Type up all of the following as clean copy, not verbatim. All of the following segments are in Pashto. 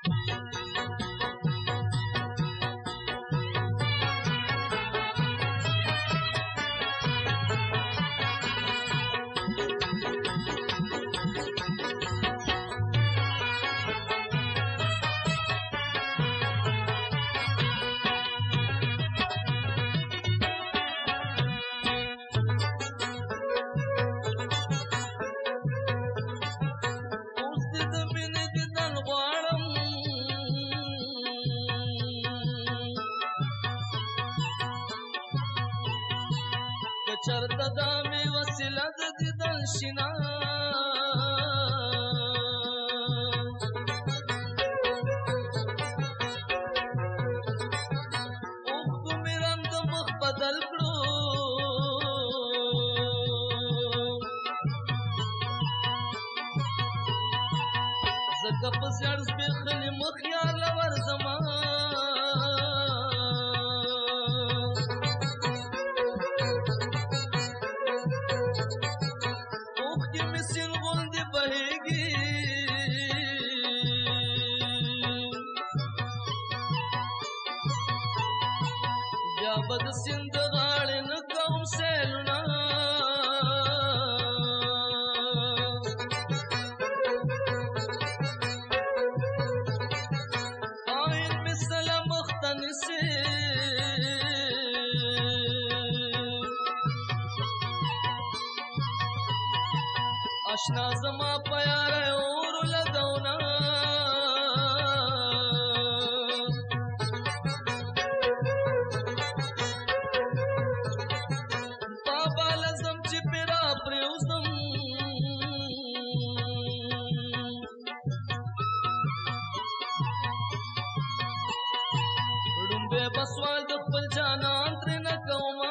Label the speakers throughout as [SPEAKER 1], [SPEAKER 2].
[SPEAKER 1] چرته دا مې وسیله د دیدن شینا اوښکو مې رنګ د مخ بدل کړو ځکه په زیړ زبېښلي مخ یار له ورځمه بیا د سیند غاړې نه کوم سیلونه آئین مې سله مخ ته نیسي اشنا زما په یاره اور لګونه سوال د خپل جانان ترې نه کومه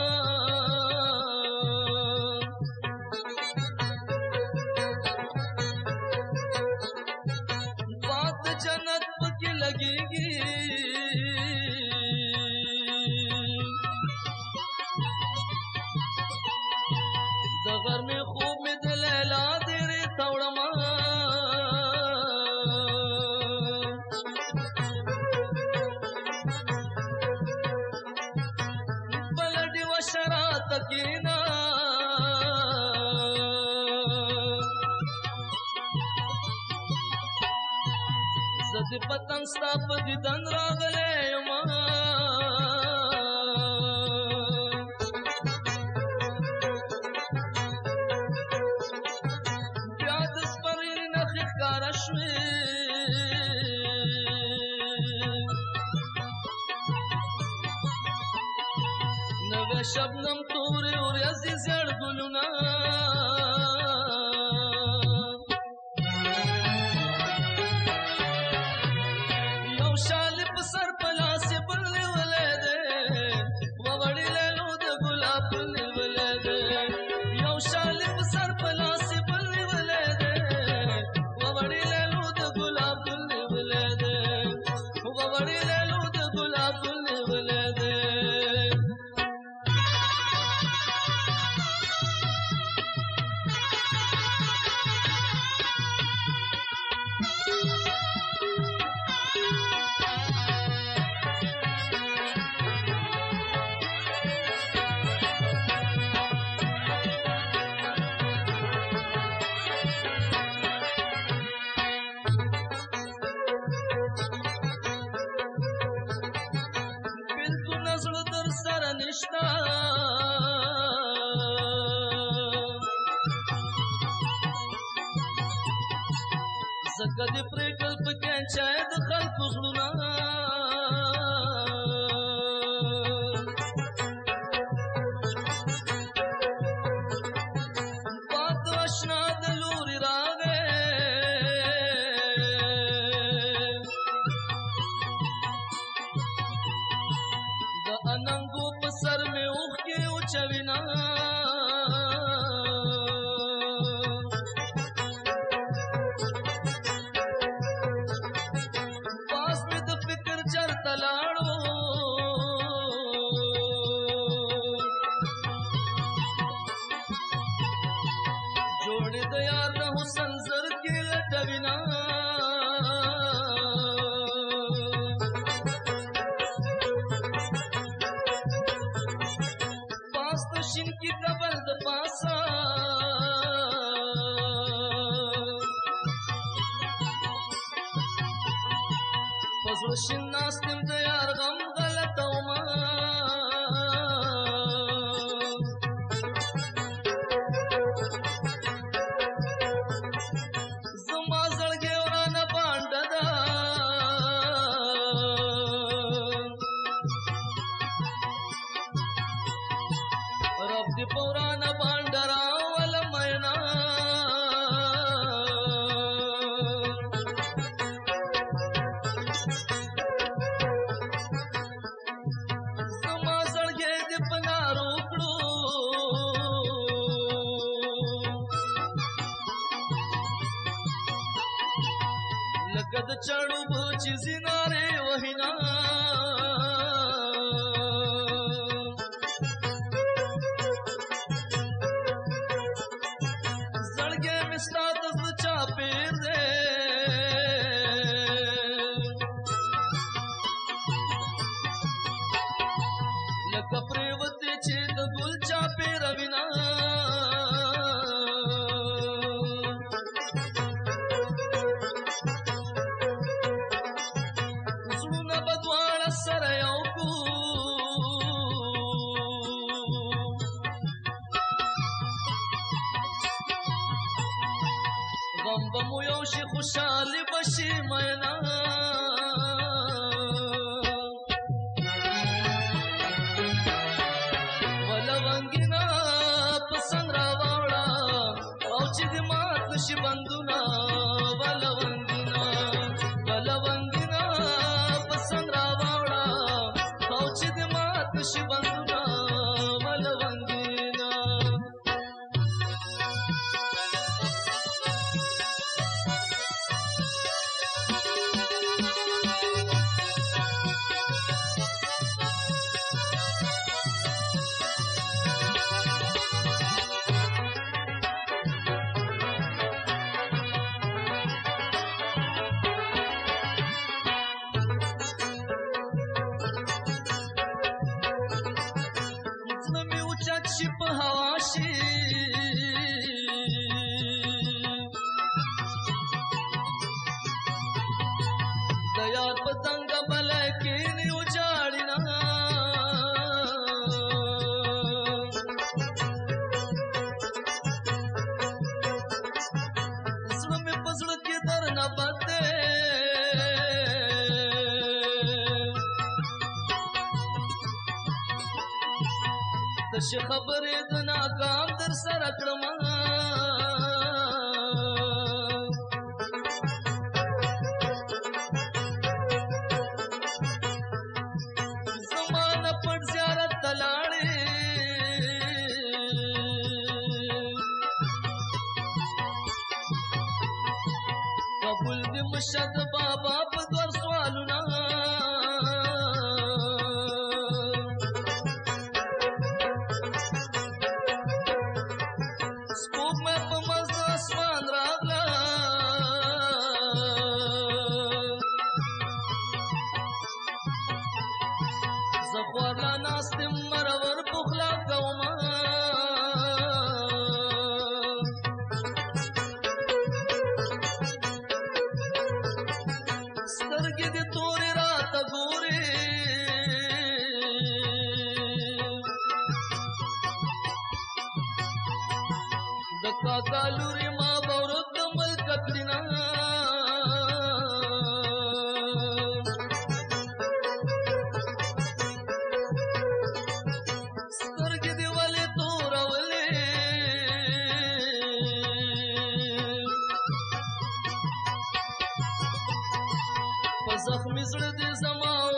[SPEAKER 1] باد د جنت پکې لګېږي د غرمې خوب مې د لیلا ډېرې توړمه کینا زه د پتنګ ستا په دیدن راغلی یمه بیا د سپرلي نښې ښکاره شوې شبنم تورې ورځې زیړ ګلونه یو شالې په سر په لاس یې بل نیولی دی وغړي لیلو د ګلاب ګل نیولی دی یو شالې په سر په لاس یې بل نیولی دی وغړي لیلو د ګلاب ګل نیولی دی وغړي لیلو د ګلاب ګل نیولی دی نشتا زکه دې پرېږدل په کینچای د خلکو زړونه باد د اشنا د لورې راغی د اننګو په سر مې اوښکې وچوینه باز مې د فکر زړه شین ناست یم د یار غم غلطومه زما زړګی ورانه بانډه ده رب دې په ورانه بانډه راوله مینا لکه د چاړو به چې زینارې وهینا زړګی مې ستا د زړه چاپېر دی لکه پرېوتې چې د ګل چاپېره وینا سره یو کو غم به مو یو شي خوشحالي به شي مینا ولونګینا په څنګ راواړه او چې دې مات نشي بندونه ولونګینا په څنګ راواړه او چې دې مات نشي بندونه ولونګینا شي په هوا شي د یار په تنګه بله کښېني وچاړېنا زړه مې په زړه کې درنه بد دی تشې خبرې د ناکام در سره کړمه زما نه پټ زیارت ته لاړې قبول دې مشه د بابا په دوه سوالونه سپوږمۍ په مزد اسمان راغله زه خوار لا ناست یم مرور پخلا کومه سترګې دې تورې راته ګورې د کاکا لورې ما به ورک د ملکه کړينا سترګې دې ولې تورولې په زخمي زړه دې زما